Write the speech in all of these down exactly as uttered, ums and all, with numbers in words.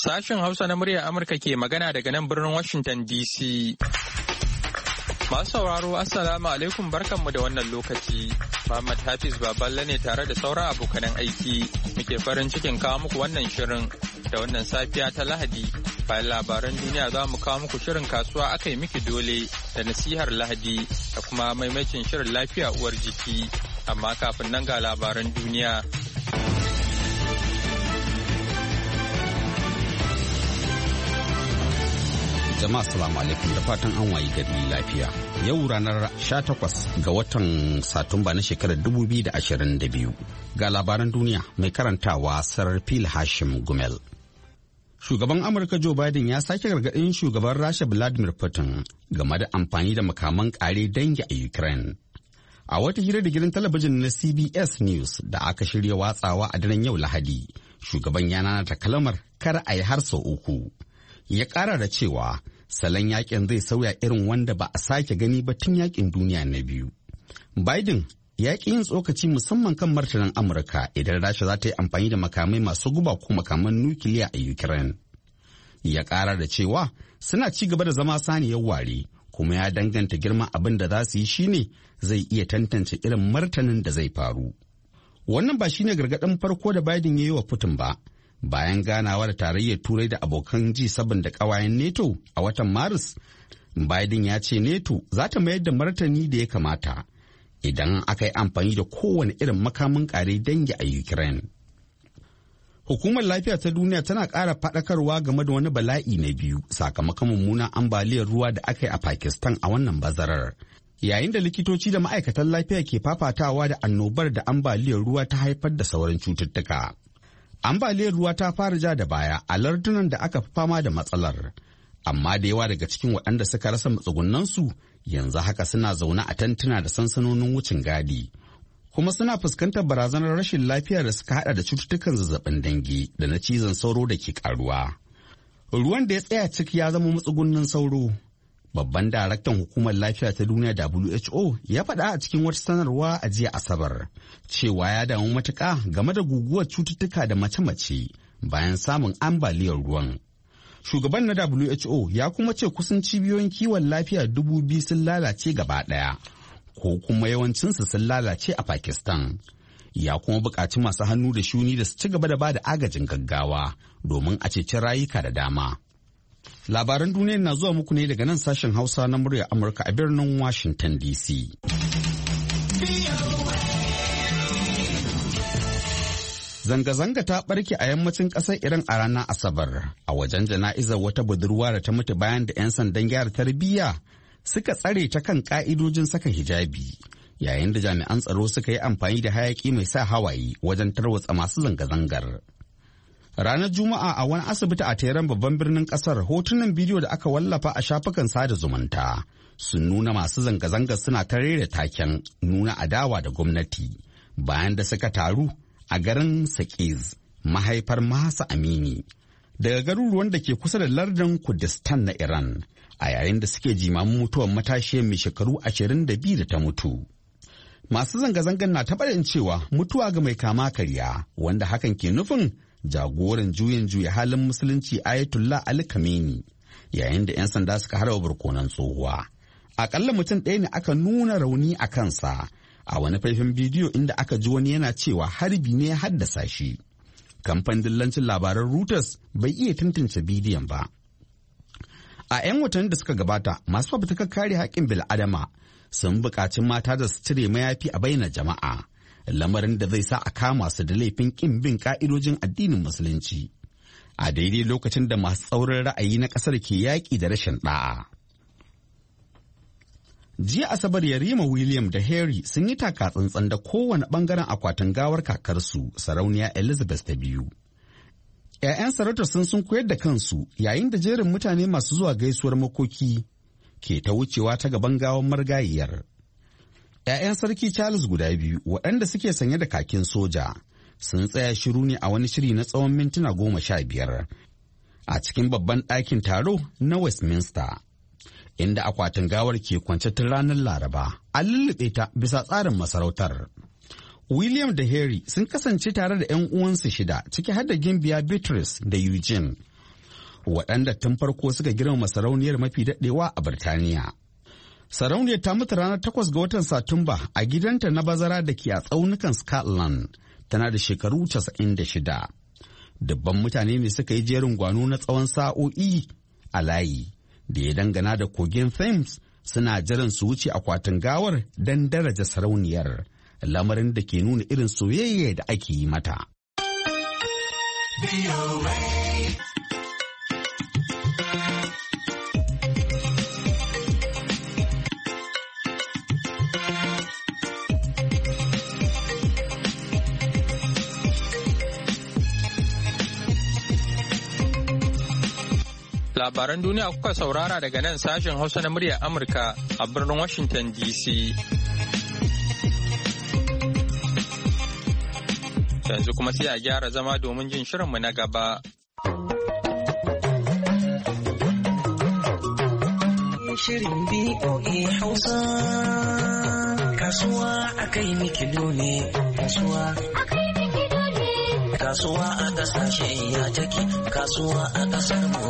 Sashen Hausa na muryar Amurka ke magana daga nan birnin Washington D C. Masu sauraro Assalamu alaikum barkanmu da wannan lokaci. Muhammad Hafiz Baballe ne tare da sauran abokanan aiki muke farin cikin kawo muku wannan shirin da wannan safiya ta Lahadi. Bayan labaran duniya za mu kawo muku shirin kasuwa aka yi miki dole da nasihar Lahadi da kuma maimacin shirin lafiya uwar jiki. Amma kafin nan ga labaran duniya. Jama'a salamu alaikum da fatan an wayi gari lafiya. Yau ranar sha takwas ga watan Satumba na shekarar dubu biyu da ashirin da biyu. Ga labaran duniya mai karantawa Sarfil Hashim Gumel. Shugaban Amurka Joe Biden ya sake gargaɗin shugaban Rasha Vladimir Putin game da amfani da makaman ƙare dangi a Ukraine. A wata hira da gidan talabijin na C B S News da aka shirya watsawa a daren yau Lahadi, shugaban ya nanata kalmar kar a yi har sau uku. Ya ƙara da cewa salon yakin zai sauya irin wanda ba a sake gani ba tun yakin duniya na biyu. Biden ya ƙi yin tsokaci musamman kan martanin Amurka idan Rasha za ta yi amfani da makamai masu guba ko makaman nukiliya a Ukraine. Ya ƙara da cewa suna ci gaba da zama saniyar ware kuma ya danganta girman abin da za su yi shine zai iya tantance irin martanin da zai faru. Wannan ba shine gargaɗin farko da Biden ya yi wa Putin ba. Bayan ganawa da tarayyar Turai da abokan G seven da ƙawayen NATO a watan Maris, Biden ya ce NATO za ta mayar da martani da ya kamata idan aka yi amfani da kowane irin makamin ƙare dangi a Ukraine. Hukumar Lafiya ta Duniya tana ƙara faɗakarwa game da wani bala'i na biyu sakamakon mummunan ambaliyar ruwa da aka yi a Pakistan a wannan bazarar. Yayin da likitoci da ma'aikatan lafiya ke fafatawa da annobar da ambaliyar ruwa ta haifar da sauran cututtuka. Ambaliyar ruwa ta fara ja da baya a lardunan da aka fi fama da matsalar, amma da yawa daga cikin waɗanda suka rasa matsugunansu yanzu haka suna zaune a tantuna da sansanonin wucin gadi, kuma suna fuskantar barazanar rashin lafiya da suka hada da cututtukan zazzabin dangi da na cizon sauro da ke karuwa. Ruwan da ya tsaya cik ya zama matsugunin sauro. Babban daraktan hukumar lafiya ta duniya W H O ya faɗa a cikin wata sanarwa a jiya Asabar cewa ya damu matuƙa game da guguwar cututtuka da mace-mace bayan samun ambaliyar ruwan. Shugaban na W H O ya kuma ce kusan cibiyoyin kiwon lafiya dubu biyu sun lalace gaba ɗaya ko kuma yawancinsu sun lalace a Pakistan. Ya kuma buƙaci masu hannu da shuni da su ci gaba da ba da agajin gaggawa domin a ceci rayuka da dama. Labaran duniya na zuwa muku ne daga nan sashen Hausa na muryar Amurka a birnin Washington D C. Zanga-zanga ta barke a yammacin ƙasar Iran a ranar Asabar a wajen jana'izar wata budurwa da ta mutu bayan da 'yan sandan gyara tarbiyya suka tsare ta kan ƙa'idojin saka hijabi, yayin da jami'an tsaro suka yi amfani da hayaƙi mai sa hawaye wajen tarwatsa masu zanga-zangar. Ranar Juma'a a wani asibiti a Tehran babban birnin kasar, hotunan bidiyo da aka wallafa a shafukan sada zumunta sun nuna masu zanga-zangar suna ta rera taken nuna adawa da gwamnati bayan da suka taru a garin Saqiz, mahaifar Mahsa Amini, daga garuruwan da ke kusa da lardin Kurdistan na Iran, a yayin da suke jimamin mutuwar matashiyar mai shekaru ashirin da biyu da ta mutu. Masu zanga-zangar na taɓarin cewa mutuwa ga mai kama karya, wanda hakan ke nufin jagoran juyin juya halin musulunci Ayatollah Ali Khamenei, yayin da 'yan sanda suka harba barkonan tsohuwa. Akalla mutum ɗaya ne aka nuna rauni a kansa a wani faifin bidiyo inda aka ji wani yana cewa harbi ne ya haddasa shi. Kamfanin dillancin labaran Reuters bai iya tantance bidiyon ba. A 'yan watanni da suka gabata, masu fafutukar kare haƙƙin bil'adama sun buƙaci mata da su cire mayafi a bainar jama'a, lamarin da zai sa a kama su da laifin ƙin bin ƙa'idojin addinin musulunci a daidai lokacin da masu tsaurin ra'ayi na ƙasar ke yaƙi da rashin ɗa'a. Jiya Asabar Yarima William da Harry sun yi taka tsantsan da kowane ɓangaren akwatin gawar kakarsu sarauniya Elizabeth ta biyu. 'Ya'yan sarautar sun sun koyar da kansu yayin da jerin mutane masu zuwa gaisuwar makoki ke ta wucewa ta gaban gawar margayiyar. 'Ya'yan sarki Charles guda biyu waɗanda suke sanye da kakin soja sun tsaya shiru ne a wani shiri na tsawon mintuna goma sha biyar a cikin babban ɗakin taro na Westminster, inda akwatin gawar ke kwance tun ranar Laraba. An lullube ta bisa tsarin masarautar. William da Harry sun kasance tare da 'yan uwansu shida, ciki har da gimbiya Beatrice da Eugene, waɗanda tun farko suka girmama sarauniyar mafi daɗewa a Birtaniya. Sarauniyar ta mutu ranar takwas ga watan Satumba a gidanta na bazara da ke a tsaunukan Scotland, tana da shekaru casa'in da shida. Dubban mutane ne suka yi jerin gwano na tsawon sa'o'i a layi da ya dangana da kogin Thames, suna jiran su wuce akwatin gawar don daraja sarauniyar, lamarin da ke nuna irin soyayya da ake yi mata. Labaran duniya kuka saurara daga nan sashen Hausa na muryar Amurka a birnin Washington D C. Yanzu kuma sai a gyara zama domin jin shirinmu na gaba. Shirin B O A Hausa, kasuwa akai mikilo ne, kasuwa kasuwa a kasashe ya take, kasuwa a kasar mu.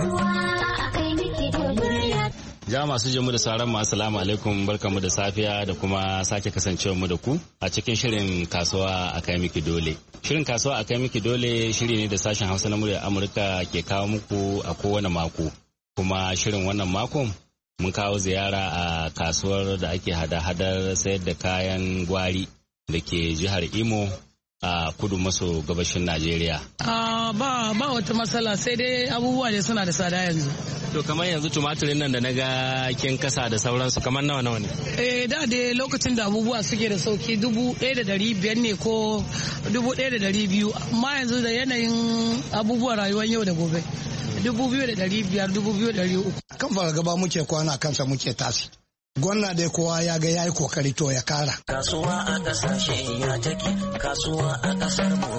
Ja masu jimu da sauran mu assalamu alaikum, barkamu da safiya da kuma sake kasancewa mu da ku a cikin shirin kasuwa a kai miki dole. Shirin kasuwa a kai miki dole shiri ne da sashen Hausa na muryar Amurka ke kawo muku a kowane mako. Kuma shirin wannan makon mun kawo ziyara a kasuwar da ake hada-hadar sayar da kayan gwari da ke jihar Imo a kudu maso gabashin Najeriya. Uh, ba ba wata matsala, sai dai abubuwa ne suna da tsada yanzu. To kamar yanzu tumatirin nan da na ga kin kasa da sauransu kamar nawa nawa ne? Eh da dai lokacin da abubuwa suke da sauki dubu ɗaya da ɗari biyar ne ko dubu ɗaya da ɗari biyu, amma yanzu da yanayin abubuwan rayuwar yau da gobe dubu biyu da ɗari biyar dubu biyu da ɗari uku. Kan fargaba muke kwana kansa muke tasi. Gwanna dai kowa ya ga yayi kokari to ya kara. Kasuwa a kasashe ya take, kasuwa a kasar mu.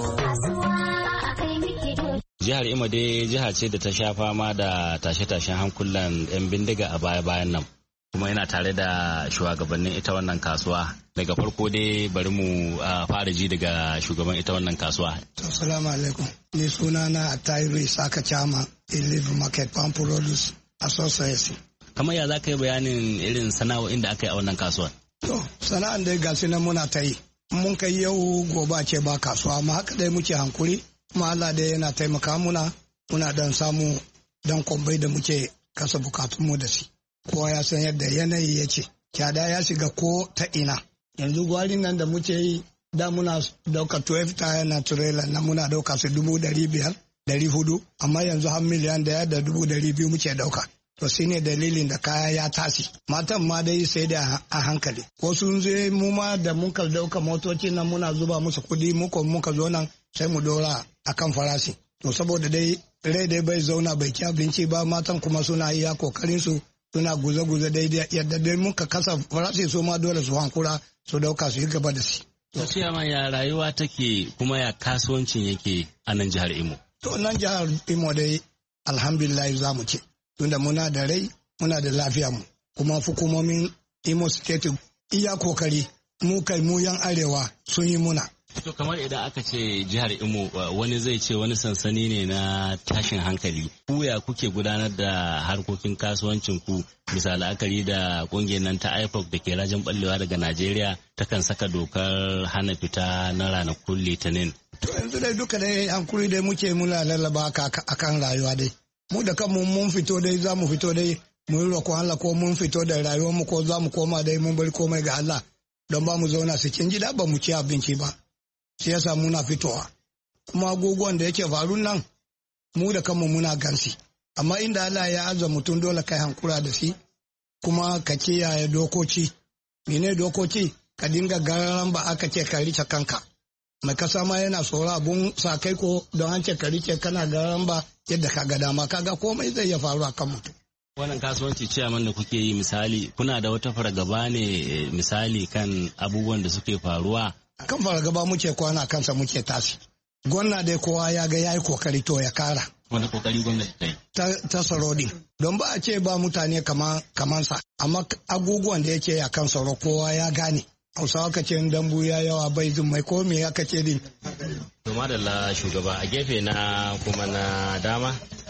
Jihar Imo dai jiha ce da ta sha fama da tashe-tashen hankulan 'yan bindiga a baya-bayan nan. Kuma yana tare da shugabannin ita wannan kasuwa. Daga farko dai bari mu fara ji daga shugaban ita wannan kasuwa. Assalamu alaikum. Ni sunana Atayiru Isaka Chama, Live Market Farm Produce Association. Kamar ya za ka yi bayanin irin sana'o'in da aka yi a wannan kasuwar? To, sana'an dai ga nan muna ta yi. Mun kai yau gobe ce ba kasuwa, amma haka dai muke hankuri. Kuma Allah dai yana taimaka muna, muna dan samu dan kwambai da muke kasa bukatunmu da shi. Kowa ya san yadda yanayi ya ce, kyada ya shiga ko ta ina. Yanzu gwarin nan da muke yi, da muna dauka twelve tire na trailer na muna dauka su dubu dari biyar, dari hudu, amma yanzu har miliyan daya da dubu dari biyu muke dauka. To shi ne dalilin da kaya ya tashi. Matan ma dai sai da a hankali. Wasu zai mu ma da muka dauka motoci nan muna zuba musu kudi, muka muka zo nan sai mu dora a kan farashi. To saboda dai rai dai bai zauna bai ci abinci ba, matan kuma suna iya kokarin su suna guze-guze daidai yadda dai muka kasa farashi su ma dole su hankura su dauka su yi gaba da shi. To ma ya rayuwa take kuma ya kasuwancin yake a nan jihar Imo? To nan jihar Imo dai alhamdulillah za mu ce. Tunda muna da rai muna da lafiya mu, kuma hukumomin Imo State iya kokari mu kai mu yan arewa sun yi muna. To kamar idan aka ce jihar Imo wani zai ce wani sansani ne na tashin hankali. Ku ya kuke gudanar da harkokin kasuwancin ku bisa la'akari da kungiyar nan ta I P O C da ke rajin ballewa daga Najeriya takan saka dokar hana fita na ranakun Litinin. To yanzu dai duka dai hankuri dai muke muna lallaba akan rayuwa dai. Mu da kanmu mun fito dai za mu fito dai mu yi roƙon Allah, ko mun fito da rayuwar mu ko za mu koma dai mun bari komai ga Allah don ba mu zauna cikin gida ba mu ci abinci ba. Shi yasa muna fitowa. Kuma agogon da yake faru nan mu da kanmu muna gansi. Amma inda Allah ya aza mutum dole kai hankura da shi, kuma ka kiyaye dokoki. Mene dokoki? Ka dinga gararan ba aka ce ka rice kanka. Mai kasa ma yana tsoro abun sa kai ko don an ce ka rice kana gararan ba yadda ka ga dama, kaga komai zai ya faru a kan mutum. Wannan kasuwanci ciyaman da kuke yi misali, kuna da wata fargaba ne misali kan abubuwan da suke faruwa? Kan fargaba muke kwana kansa muke tasi. Gwanna dai kowa ya ga yayi kokari to ya kara. Wani kokari gwamnati ta yi? Ta, ta tsaro din. Don ba a ce ba mutane kama, kamansa, amma abubuwan da yake a kan tsaro kowa ya gane. Hausawa ka ce dambu ya yawa bai zin mai ko me aka ce din. To madalla shugaba, a gefe na kuma na dama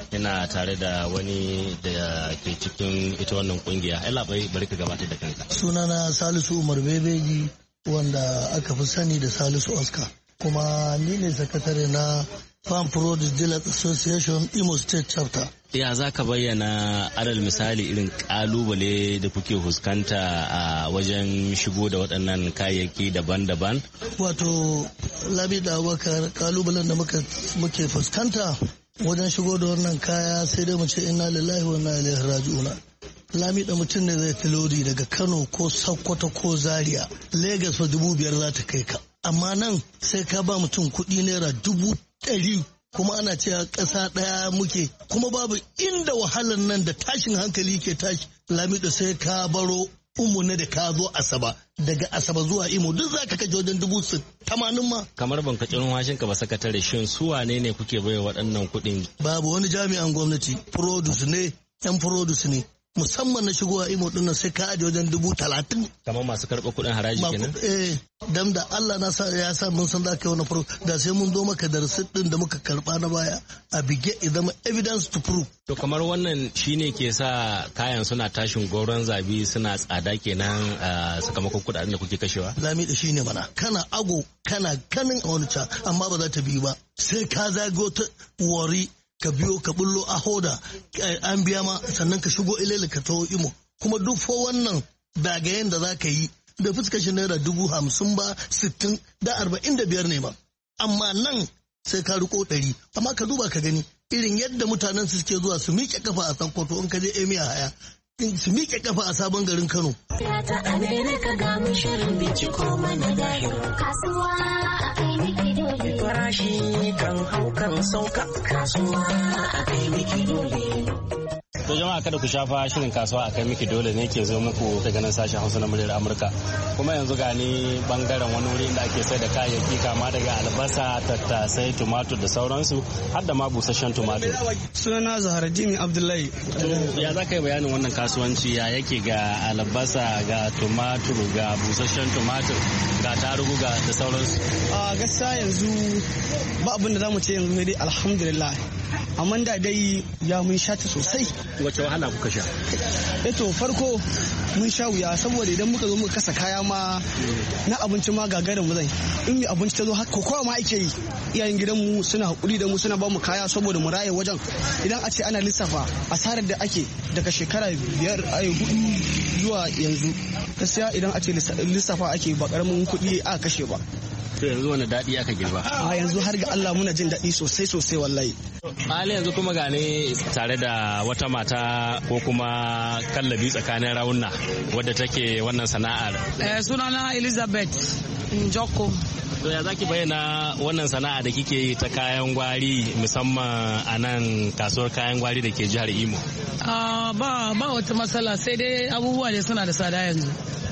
ina tare da wani da ke cikin ita wannan kungiya. Ai labai bari ka gabatar da kanka. Sunana Salisu Umar Bebeji wanda aka fi sani da Salisu Oscar. Kuma ni ne sakatare na Farm Produce Dealers Association Imo State Chapter. Ya za ka bayyana alal misali irin kalubale da kuke fuskanta a wajen shigo da waɗannan kayayyaki daban-daban? Wato Labi da Abubakar, kalubalen da muke fuskanta wajen shigo da wannan kaya sai dai mu ce inna lillahi wa inna ilaihi raji'un. Lami da mutum ne zai tilodi daga Kano ko Sokoto ko Zaria, Lagos fa dubu biyar za ta kai ka. Amma nan sai ka ba mutum kuɗi naira dubu ɗari kuma ana cewa ƙasa ɗaya muke kuma babu inda wahalar nan da tashin hankali ke tashi. Lami da sai ka baro umu ne da ka zo Asaba, daga Asaba zuwa Imo duk za ka kaje wajen dubu tamanin ma. Kamar ban kacin washin ka ba sakatare, shin su wane ne kuke bai waɗannan kuɗin? Babu wani jami'an gwamnati, produce ne, yan produce ne. Musamman na shigowa Imo dinnan sai ka aje wajen dubu talatin. Kamar masu karɓar kuɗin haraji kenan? Eh, dam da Allah na sa ya sa mun san da aka yi wani faro da sai mun zo maka da receipt din da muka karɓa na baya a bige idan evidence to prove. To kamar wannan shine ke sa kayan suna tashin goron zabi suna tsada kenan a sakamakon kuɗaɗen da kuke kashewa? Lami da shine mana kana ago kana kanin a wani ca amma ba za ta biyu ba sai ka zago ta wari. Ka biyo ka bullo a hoda an biya ma sannan ka shigo ilele ka taho Imo kuma duk fa wannan dagayen da za ka yi da fuskashin naira dubu hamsin ba sittin da arba'in da biyar ne ma amma nan sai ka riko ɗari amma ka duba ka gani irin yadda mutanen su suke zuwa su miƙe kafa a Sokoto in ka je Emiya Haya su miƙe kafa a sabon garin Kano. Ta Amerika ga mu shirin binciko mana dahir kasuwa a kai miki dole. Farashi kan hau kan sauka kasuwa a kai miki dole. To jama'a kada ku shafa shirin kasuwa a kai miki dole ne ke zo muku daga nan sashen Hausa na muryar Amurka. Kuma yanzu gani bangaren wani wuri da ake sai da kayayyaki kama daga albasa, tattasai, tumatur da sauransu har da ma busasshen tumatur. Sunana Zaharaddin Abdullahi. Ya za ka yi bayanin wannan kasuwanci ya yake ga albasa, ga tumatur, ga busasshen tumatur, ga tarugu ga da sauransu? A gaskiya yanzu ba abin da za mu ce yanzu sai dai alhamdulillah. Amma da dai ya mun sha ta sosai. Wace wahala kuka sha? Eto farko mun sha wuya saboda idan muka zo muka kasa kaya ma na abinci ma gagarin mu zai. In mai abinci ta zo haka kowa ma ake yi. Iyayen gidanmu suna hakuri da mu suna ba mu kaya saboda mu raye wajen. Idan a ce ana lissafa asarar da ake daga shekara biyar ayo hudu zuwa yanzu. Gaskiya idan a ce lissafa ake ba karamin kuɗi aka kashe ba. To yanzu wani daɗi aka girba? A yanzu har ga Allah muna jin daɗi sosai sosai wallahi. Hali yanzu kuma gane tare da wata mata ko kuma kallabi tsakanin rauna wadda take wannan sana'ar. Eh, sunana Elizabeth Njoko. To ya zaki bayyana wannan sana'a da kike yi ta kayan gwari musamman a nan kasuwar kayan gwari da ke jihar Imo? Uh, ba ba wata matsala sai dai abubuwa ne suna da tsada yanzu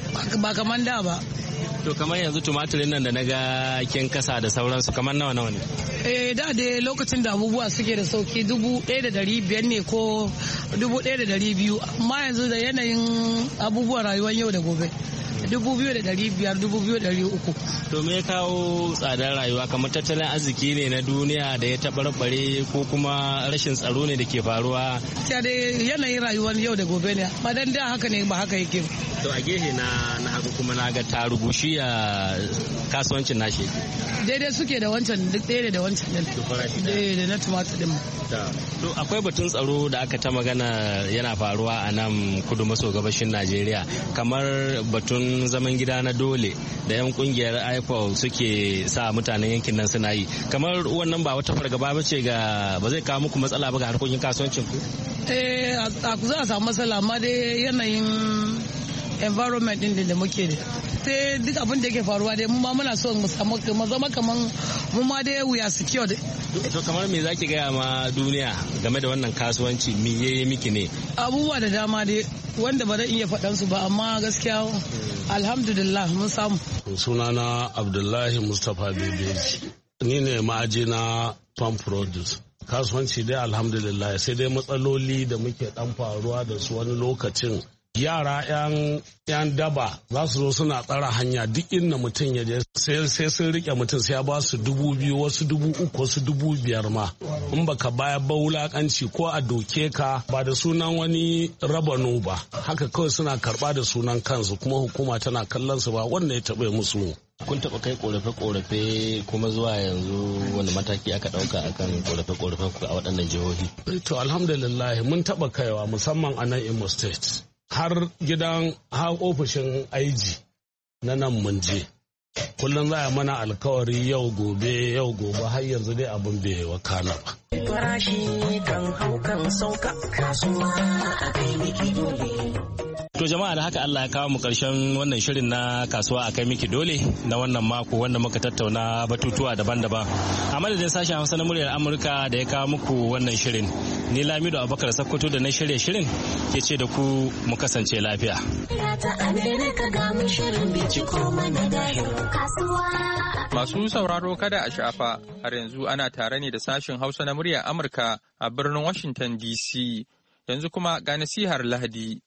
ba kamar da ba. To kamar yanzu tumatirin nan da na ga kin kasa da sauransu kamar nawa nawa ne? Eh da dai lokacin da abubuwa suke da sauki dubu ɗaya da ɗari biyar ne ko dubu ɗaya da ɗari biyu amma yanzu da yanayin abubuwan rayuwar yau da gobe dubu biyu da ɗari biyar dubu biyu da ɗari uku. To me ya kawo tsadar rayuwa kamar tattalin arziki ne na duniya da ya taɓarɓare ko kuma rashin tsaro ne da ke faruwa? Ta dai yanayin rayuwar yau da gobe ne amma dan da haka ne ba haka yake. To a gefe na na hagu kuma na ga tarugu shi a kasuwancin nashi. Daidai suke da wancan duk ɗaya da wancan din. Da na tumatir din. To akwai batun tsaro da aka ta magana yana faruwa a nan kudu maso gabashin Najeriya kamar batun zaman gida na dole da yan kungiyar I P O B suke sa mutanen yankin nan suna yi kamar wannan ba wata fargaba ba ce ga ba zai kawo muku matsala ba ga harkokin kasuwancin ku? Eh za a samu matsala amma dai yanayin environment din da muke da sai duk abin da yake faruwa dai mu ma muna so mu samu mu zama kaman mu ma dai we are secured. To kamar me zaki gaya ma duniya game da wannan kasuwanci me yayi miki ne? Abubuwa da dama dai wanda ba zan iya faɗan su ba amma gaskiya alhamdulillah mun samu. Sunana Abdullahi Mustapha Bebeji ni ne ma'aji na Farm Produce. Kasuwanci dai alhamdulillah sai dai matsaloli da muke dan faruwa da su wani lokacin yara yan yan daba za su zo suna tsara hanya duk inda mutum ya je sai sun rike mutum sai ya ba su dubu biyu wasu dubu uku wasu dubu biyar ma in baka baya ba wulakanci ko a doke ka ba da sunan wani rabano ba haka kawai suna karba da sunan kansu kuma hukuma tana kallon su ba wanda ya taɓa musu. Kun taɓa kai ƙorafe-ƙorafe kuma zuwa yanzu wani mataki aka ɗauka akan ƙorafe-ƙorafen ku a waɗannan jihohi? To alhamdulillah mun taɓa kaiwa musamman a nan Imo State. Har gidan har ofishin aiji na nan mun je. Kullum za a mana alkawari yau gobe yau gobe har yanzu dai abin bai wakana ba. Farashi kan hau kan sauka kasuwa a kai miki dole. To jama'a da haka Allah ya kawo mu karshen wannan shirin na kasuwa a kai miki dole na wannan mako wanda muka tattauna batutuwa daban-daban. A madadin sashen Hausa na muryar Amurka da ya kawo muku wannan shirin. Ni Lamido Abubakar Sakkwato da na shirye shirin ke ce da ku mu kasance lafiya. Masu sauraro kada a shafa har yanzu ana tare ne da sashen Hausa na muryar Amurka a birnin Washington D C. Yanzu kuma ga nasihar Lahadi.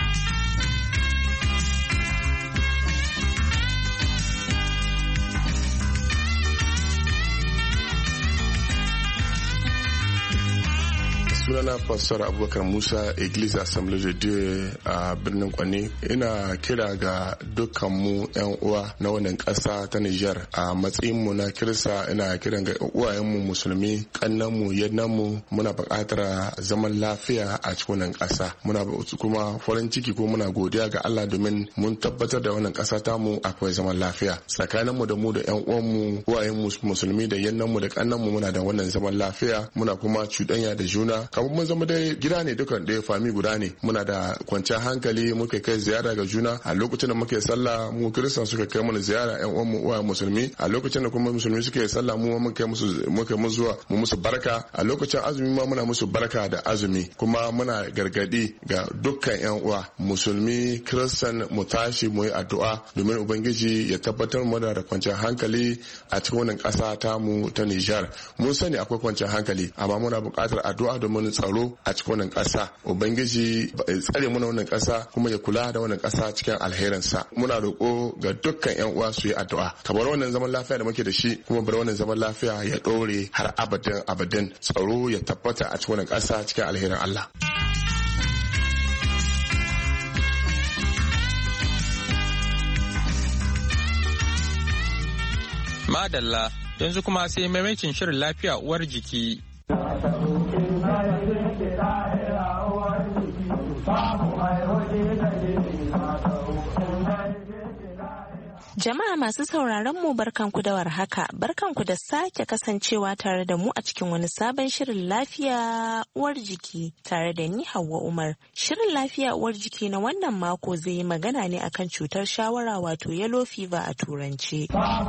sunana pastor abubakar musa Église Assemblée de Dieu a birnin Kwanne. Ina kira ga dukkan mu yan uwa na wannan ƙasa ta Niger. A matsayin mu na kirista ina kiran ga uwayen mu musulmi, kannan mu, yannan mu, muna buƙatar zaman lafiya a cikin wannan ƙasa. Muna kuma farin ciki ko muna godiya ga Allah domin mun tabbatar da wannan ƙasa ta mu akwai zaman lafiya. Tsakanin mu da mu da yan uwan mu, uwayen mu musulmi da yannan mu da kannan mu muna da wannan zaman lafiya. Muna kuma cuɗanya da juna. Kamar mun zama dai gida ne dukan ɗaya fami guda ne. Muna da kwanciyar hankali, muka kai ziyara ga juna a lokacin da muke sallah. Mu kiristan suka kai mana ziyara yan uwan mu uwa musulmi. A lokacin da kuma musulmi suke sallah mu muka musu muka mu zuwa mu musu barka. A lokacin azumi ma muna musu barka da azumi. Kuma muna gargadi ga dukkan yan uwa musulmi kiristan mu tashi mu yi addu'a domin ubangiji ya tabbatar mu da kwanciyar hankali a cikin wannan ƙasa ta mu ta Nijar. Mun sani akwai kwanciyar hankali amma muna buƙatar addu'a domin tsaro a cikin wannan ƙasa. Ubangiji ya tsare mana wannan ƙasa kuma ya kula da wannan ƙasa cikin alherinsa. Muna roƙo ga dukkan yan uwa su yi addu'a. Kamar wannan zaman lafiya da muke da shi kuma bar wannan zaman lafiya ya ɗore har abadan abadan. Tsaro ya tabbata a cikin wannan ƙasa cikin alherin Allah. Madalla, yanzu kuma sai maimakin shirin lafiya uwar jiki. Jama'a masu sauraron mu barkanku da warhaka, barkanku da sake kasancewa tare da mu a cikin wani sabon shirin lafiya uwar jiki tare da ni Hauwa Umar. Shirin lafiya uwar jiki na wannan mako zai yi magana ne akan cutar shawara wato yellow fever a turance.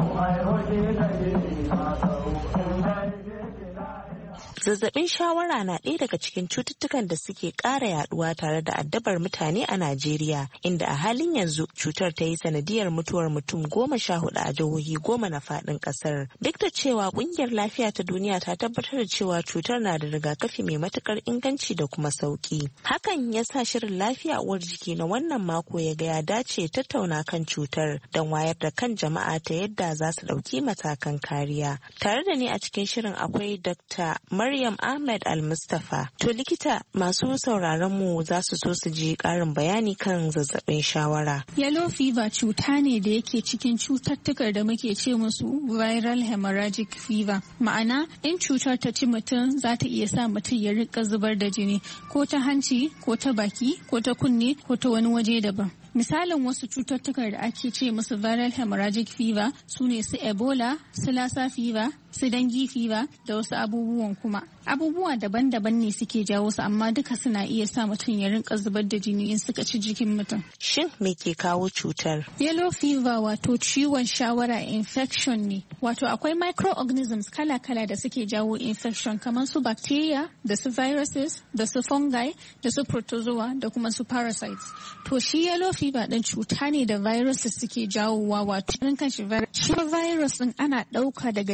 Zazzabin shawara na ɗaya daga cikin cututtukan da suke ƙara yaduwa tare da addabar mutane a Najeriya, inda a halin yanzu cutar ta yi sanadiyar mutuwar mutum goma sha hudu a jihohi goma na faɗin ƙasar. Duk da cewa ƙungiyar lafiya ta duniya ta tabbatar da cewa cutar na da rigakafi mai matuƙar inganci da kuma sauƙi. Hakan ya sa shirin lafiya uwar jiki na wannan mako ya ga ya dace tattauna kan cutar don wayar da kan jama'a ta yadda za su ɗauki matakan kariya. Tare da ni a cikin shirin akwai Dokta Maryam Ahmed Al-Mustafa. To likita, masu sauraron mu za su so su ji ƙarin bayani kan zazzabin shawara. Yellow fever cuta ne da yake cikin cututtukar da muke ce musu viral hemorrhagic fever. Ma'ana, in cutar ta ci mutum za ta iya sa mutum ya rika zubar da jini ko ta hanci ko ta baki ko ta kunne ko ta wani waje daban. Misalin wasu cututtukar da ake ce musu viral hemorrhagic fever su ne su Ebola, su Lassa fever, su Dengue fever da wasu abubuwan kuma. Abubuwa daban-daban ne suke jawo su amma duka suna iya sa mutum ya rinka zubar da jini in suka ci jikin mutum. Shin me ke kawo cutar? Yellow fever wato ciwon shawara infection ne. Wato akwai microorganisms kala-kala da suke jawo infection kamar su bacteria da su viruses da su fungi da su protozoa da kuma su parasites. To shi yellow fever din cuta ne da viruses suke jawowa wato rin kanshi virus. Shi virus din ana ɗauka daga cizon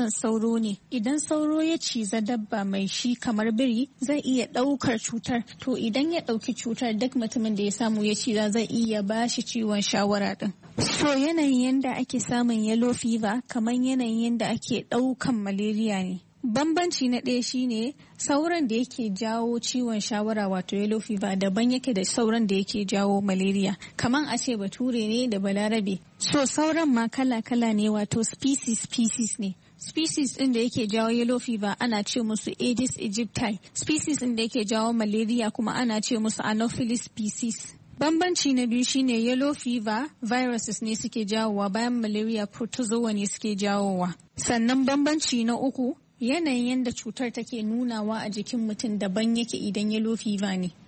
cizon sauro ne. Idan sauro ya ciza dabba mai shi kamar biri zai iya ɗaukar cutar. To idan ya ɗauki cutar duk mutumin da ya samu ya ciza zai iya bashi ciwon shawara ɗin. So yanayin yanda ake samun yellow fever kamar yanayin yanda ake ɗaukan malaria ne. Bambanci na ɗaya shine sauran da yake jawo ciwon shawara wato yellow fever daban yake da sauran da yake jawo malaria. Kaman a ce bature ne da balarabe. So sauran ma kala-kala ne wato species species ne. Species ɗin da yake jawo yellow fever ana ce musu Aedes aegypti. Species ɗin da yake jawo malaria kuma ana ce musu Anopheles species. Bambanci na biyu shine yellow fever viruses ne suke jawowa bayan malaria protozoa ne suke jawowa. Sannan bambanci na uku yanayin yadda cutar take nunawa a jikin mutum daban yake idan yellow fever ne.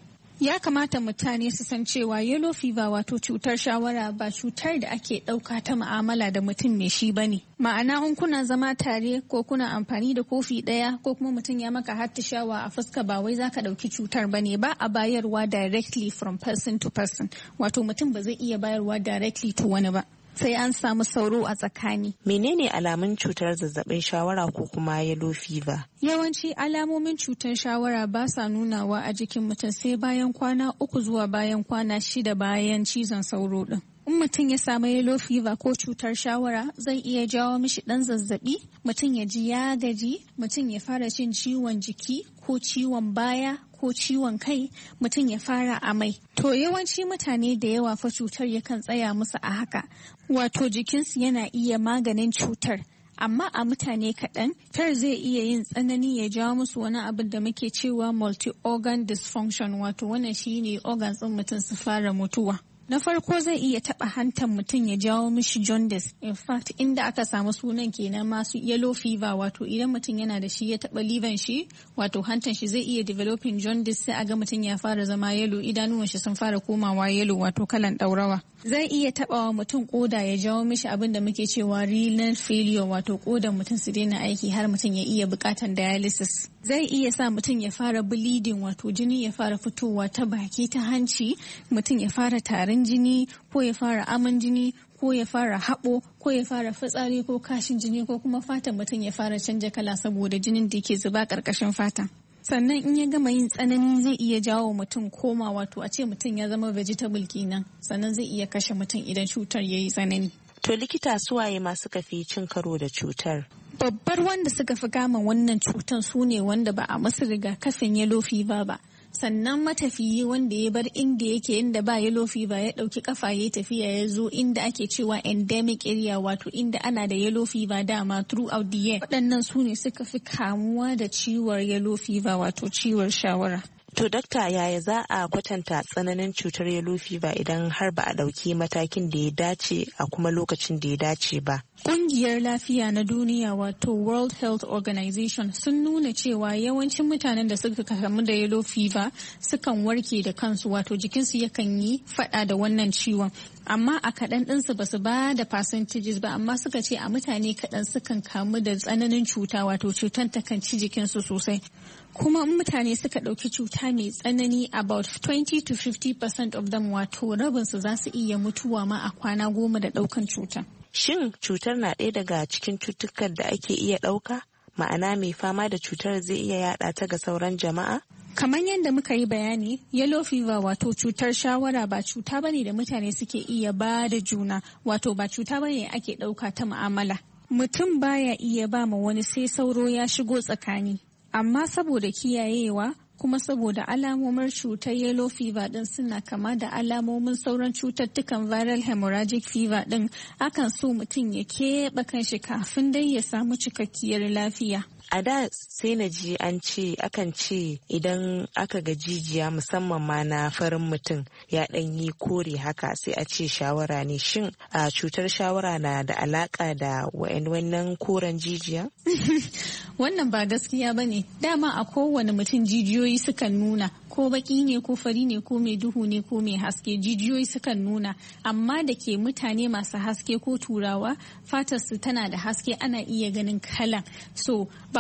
Ya kamata mutane su san cewa yellow fever wato cutar shawara ba cutar da ake ɗauka ta mu'amala da mutum mai shi bane. Ma'ana in kuna zama tare ko kuna amfani da kofi ɗaya ko kuma mutum ya maka hattishawa a fuska ba wai zaka ɗauki cutar bane ba a bayarwa directly from person to person. Wato mutum ba zai iya bayarwa directly to wani ba. Sai an samu sauro a tsakani. Menene alamun cutar zazzabin shawara ko kuma yellow fever? Yawanci alamomin cutar shawara ba sa nunawa a jikin mutum sai bayan kwana uku zuwa bayan kwana shida bayan cizon sauro din. In mutum ya samu yellow fever ko cutar shawara zai iya jawo mishi dan zazzabi, mutum ya ji ya gaji, mutum ya fara jin ciwon jiki ko ciwon baya ko ciwon kai, mutum ya fara amai. To yawanci mutane da yawa fa cutar yakan tsaya musu a haka, wato jikinsu yana iya maganin cutar. Amma a mutane kaɗan, tar zai iya yin tsanani ya jawo musu wani abin da muke cewa multi-organ dysfunction, wato wannan shine organs ɗin mutum su fara mutuwa. Na farko zai iya taɓa hantar mutum ya jawo mishi jaundice. In fact, inda aka samu sunan kenan masu yellow fever, wato idan mutum yana da shi ya taɓa liver shi, wato hantar shi zai iya developing jaundice sai a ga mutum ya fara zama yellow, idanuwan shi sun fara komawa yellow wato kalan ɗaurawa. Zai iya taɓawa mutum koda ya jawo mishi abin da muke cewa renal failure, wato kodan mutum su daina aiki har mutum ya iya buƙatan dialysis. Zai iya sa mutum ya fara bleeding, wato jini ya fara fitowa ta baki ta hanci, mutum ya fara tarin jini ko ya fara aman jini ko ya fara haɓo ko ya fara fitsari ko kashin jini ko kuma fatan mutum ya fara canja kala saboda jinin da ke zuba ƙarƙashin fata. Sannan in ya gama yin tsanani zai iya jawo mutum koma, wato a ce mutum ya zama vegetable kenan, sannan zai iya kashe mutum idan cutar ya yi tsanani. To likita suwaye masu kafi cin karo da cutar? Babbar wanda suka fi kama wannan cutar su ne wanda ba a masu rigakafin yellow fever ba. Sannan matafiyi wanda ya bar inda yake inda ba yellow fever ya dauki kafa ya tafiya ya zo inda ake cewa endemic area, wato inda ana da yellow fever dama throughout the year. Waɗannan su ne suka fi kamuwa da ciwon yellow fever wato ciwon shawara. To dakta, yaya za a kwatanta tsananin cutar yellow fever idan har ba a ɗauki matakin da ya dace a kuma lokacin da ya dace ba? Ƙungiyar lafiya na duniya wato World Health Organization sun nuna cewa yawancin mutanen da suka kamu da yellow fever sukan warke da kansu, wato jikinsu yakan yi faɗa da wannan ciwon. Amma a kaɗan ɗinsu ba su ba da percentages ba, amma suka ce a mutane kaɗan sukan kamu da tsananin cuta, wato cutar takan ci jikinsu sosai. Kuma in mutane suka ɗauki cuta mai tsanani, about twenty to fifty percent of them, wato rabinsu za su iya mutuwa ma a kwana goma da ɗaukan cuta. Shin cutar na ɗaya daga cikin cututtukan da ake iya ɗauka? Ma'ana mai fama da cutar zai iya yaɗa ta ga sauran jama'a? Kamar yadda muka yi bayani, yellow fever wato cutar shawara ba cuta bane da mutane suke iya ba da juna, wato ba cuta bane ake ɗauka ta mu'amala. Mutum baya iya ba ma wani sai sauro ya shigo tsakani. Amma saboda kiyayewa kuma saboda alamomin cutar yellow fever din suna kama da alamomin sauran cututtukan viral hemorrhagic fever din, akan so mutum ya keɓe kanshi kafin dai ya samu cikakkiyar lafiya. A da sai na ji an ce akan ce idan aka ga jijiya musamman ma na farin mutum ya ɗan yi kore haka sai a ce shawara ne. Shin a cutar shawara na da alaka da wannan koren jijiya? Wannan ba gaskiya ba ne. Dama a kowane mutum jijiyoyi sukan nuna, ko baki ne ko fari ne ko mai duhu ne ko mai haske, jijiyoyi sukan nuna. Amma da ke mutane masu haske ko turawa fatarsu tana da haske ana iya ganin kalan. So ba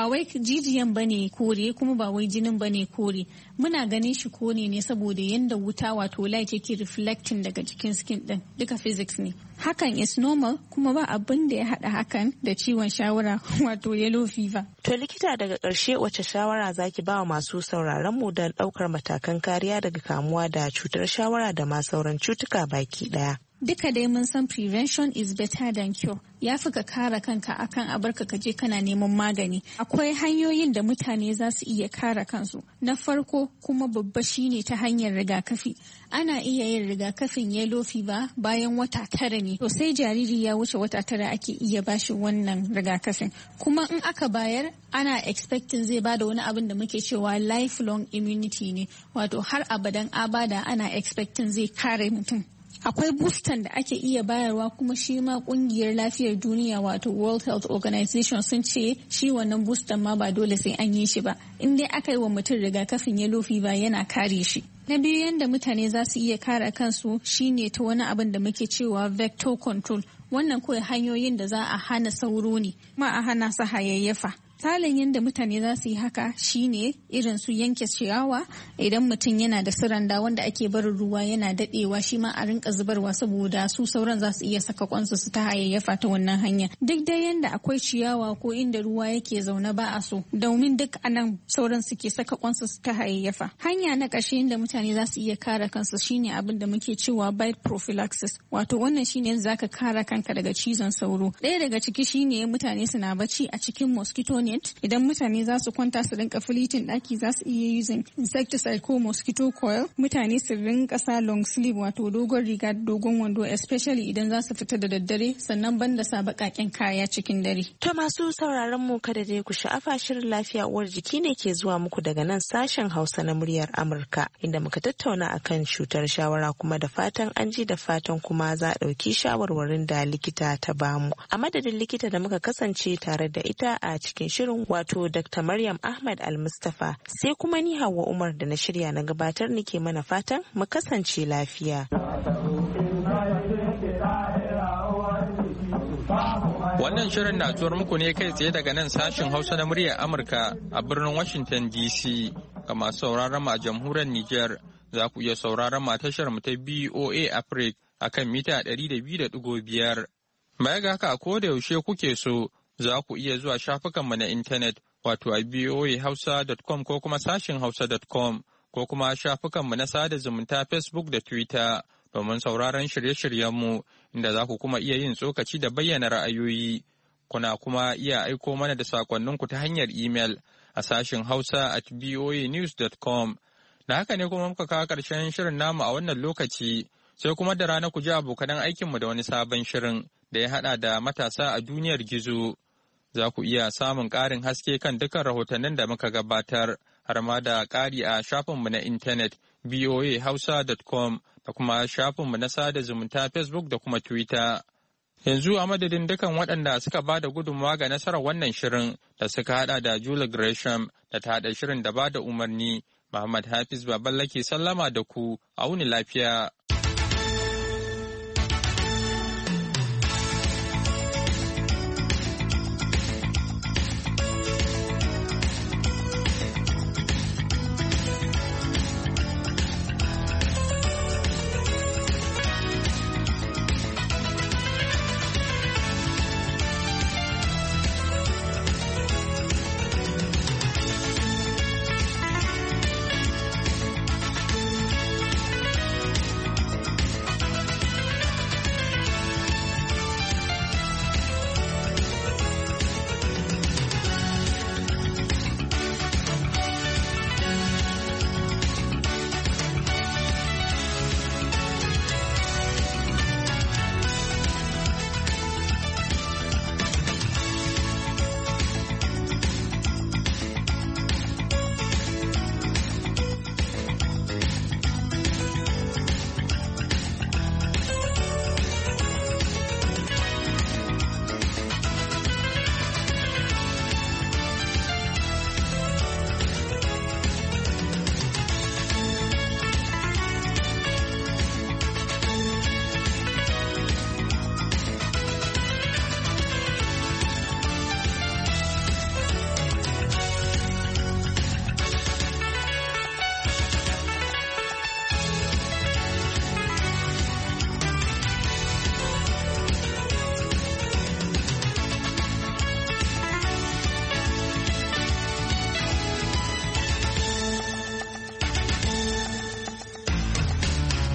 ba wai jijiyan bane kore kuma ba wai jinin bane kore, muna ganin shi kore ne saboda yanda wuta wato light yake reflecting daga jikin skin din, duka physics ne. Hakan is normal kuma ba abin da ya hada hakan da ciwon shawara wato yellow fever. To likita, daga ƙarshe wace shawara zaki ba wa masu sauraron mu don ɗaukar matakan kariya daga kamuwa da cutar shawara da ma sauran cutuka baki ɗaya? Duka dai mun san prevention is better than cure. Ya fi ka kare kanka akan abarka ka je kana neman magani. Akwai hanyoyin da mutane za su iya kare kansu. Na farko kuma babba shine ta hanyar rigakafi. Ana iya yin rigakafin yellow fever bayan wata tara ne. To sai jariri ya wuce wata tara ake iya bashi wannan rigakafin. Kuma in aka bayar ana expecting zai bada wani abin da muke cewa lifelong immunity ne. Wato har abadan abada ana expecting zai kare mutum. Akwai boostan da ake iya bayarwa kuma shi ma kungiyar lafiyar duniya wato World Health Organization sun ce shi wannan boostan ma ba dole sai an yi shi ba. In dai aka yi wa mutum rigakafin yellow fever yana kare shi. Na biyu, yanda mutane za su iya kare kansu shine ta wani abin da muke cewa vector control. Wannan kawai hanyoyin da za a hana sauro ne, kuma a hana su hayayyafa. Misalin yadda mutane za su yi haka shine irin su yanke ciyawa. Idan mutum yana da siranda wanda ake barin ruwa yana dadewa, shi ma a rinka zubarwa saboda su sauran za su iya saka kwansu su ta hayayyafa ta wannan hanya. Duk dai yanda akwai ciyawa ko inda ruwa yake zaune ba a so, domin duk anan sauran suke saka kwansu su ta hayayyafa. Hanya na ƙarshe yadda mutane za su iya kare kansu shine abin da muke cewa bite prophylaxis. Wato wannan shine yadda zaka kare kanka daga cizon sauro. Ɗaya daga ciki shine mutane suna bacci a cikin mosquito net. Idan mutane za su kwanta su rinka filitin daki za su iya using insecticide ko mosquito coil. Mutane su rinka sa long sleeve wato dogon riga dogon wando, especially idan za su fita da daddare, sannan banda sa baƙaƙen kaya cikin dare. To masu sauraron mu, kada dai ku sha'afa, shirin lafiya uwar jiki ne ke zuwa muku daga nan sashen Hausa na muryar Amurka, inda muka tattauna akan cutar shawara, kuma da fatan an ji, da fatan kuma za a ɗauki shawarwarin da likita ta bamu. A madadin likita da muka kasance tare da ita a cikin shirin wato Doctor Maryam Ahmad Al-Mustafa, sai kuma ni Hauwa Umar da na shirya na gabatar nake mana fatan mu kasance lafiya. Wannan shirin na zuwar muku ne kai tsaye daga nan sashin Hausa na muryar Amurka a birnin Washington D C. Ga masu sauraron mu a jamhuriyar Nijar, za ku iya sauraron mu a tashar mu ta B O A Africa akan mita ɗari da biyu da ɗigo biyar. Baya ga haka, ko da yaushe kuke so, za ku iya zuwa shafukanmu na intanet wato a b o a hausa dot com ko kuma sashin hausa dot com, ko kuma shafukanmu na sada zumunta Facebook da Twitter domin sauraron shirye-shiryenmu, inda za ku kuma iya yin tsokaci da bayyana ra'ayoyi. Kuna kuma iya aiko mana da sakonninku ta hanyar email a sashin hausa at b o a news dot com. Da haka ne kuma muka kawo ƙarshen shirin namu a wannan lokaci, sai kuma da rana ku ji abokanan aikinmu da wani sabon shirin da ya haɗa da matasa a duniyar gizo. Za ku iya samun ƙarin haske kan dukkan rahotannin da muka gabatar, har ma da ƙari a shafinmu na intanet b o a hausa dot com da kuma shafinmu na sada zumunta Facebook da kuma Twitter. Yanzu a madadin dukan waɗanda suka ba da gudunmawa ga nasarar wannan shirin da suka haɗa da Julie Gresham da ta haɗa shirin da ba da umarni, Muhammad Hafiz Baballa ke sallama da ku, a wuni lafiya.